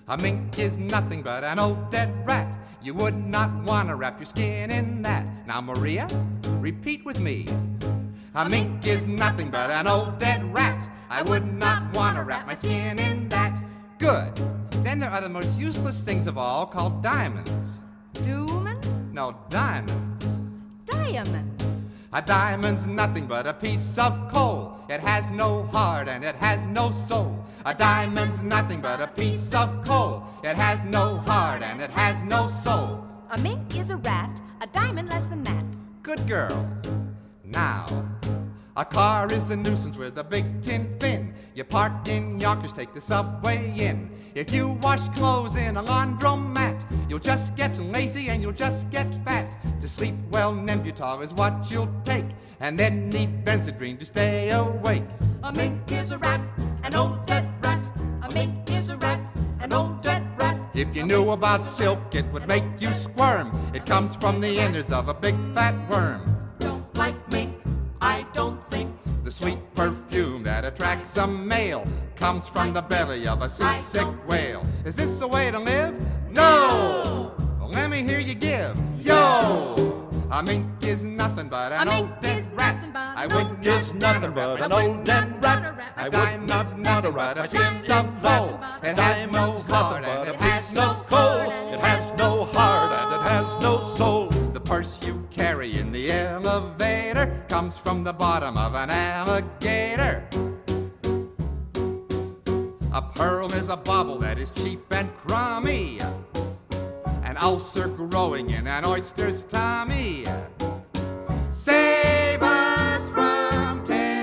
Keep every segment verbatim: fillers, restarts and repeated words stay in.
A mink is nothing but an old dead rat. You would not want to wrap your skin in that. Now, Maria, repeat with me. A mink is nothing but an old dead rat. I would not want to wrap my skin in that. Good. Then there are the most useless things of all called diamonds. Diamonds? No, diamonds. Diamonds. A diamond's nothing but a piece of coal. It has no heart and it has no soul. A diamond's nothing but a piece of coal. It has no heart and it has no soul. A mink is a rat, a diamond less than that. Good girl. Now, a car is a nuisance with a big tin fin. You park in Yonkers, take the subway in. If you wash clothes in a laundromat, you'll just get lazy and you'll just get fat. To sleep well, Nembutal is what you'll take, and then need Benzedrine to stay awake. A mink is a rat, an old dead rat. A mink is a rat, an old dead rat. If you knew about silk, it would make you squirm. It comes from the innards of a big fat worm. Don't like mink, I don't think. The sweet perfume that attracts a male comes from the belly of a seasick whale. Is this the way to live? No! Well, let me hear you give. Yo! A mink is nothing but an old dead rat. I wouldn't is nothing but an old dead rat. I would not want to wrap my piece of coal. It has no heart and it has no soul. It has no heart and it has no soul. The purse you carry in the elevator comes from the bottom of an alligator. A pearl is a bauble that is cheap and crummy. An ulcer growing in an oyster's tummy. Save us from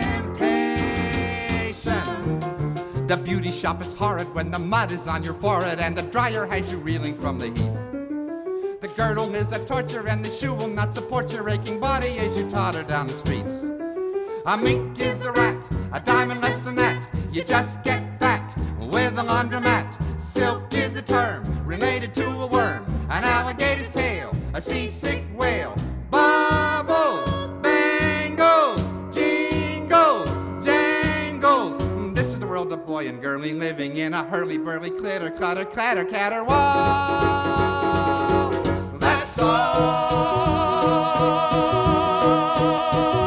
temptation. The beauty shop is horrid when the mud is on your forehead and the dryer has you reeling from the heat. The girdle is a torture and the shoe will not support your aching body as you totter down the streets. A mink is a rat, a diamond less than that. You just get fat with a laundromat. Silk is a term related to a worm, an alligator's tail, a seasick whale. Bubbles, bangles, jingles, jangles. This is the world of boy and girlie living in a hurly-burly clitter, clutter, clatter, caterwaul. That's all.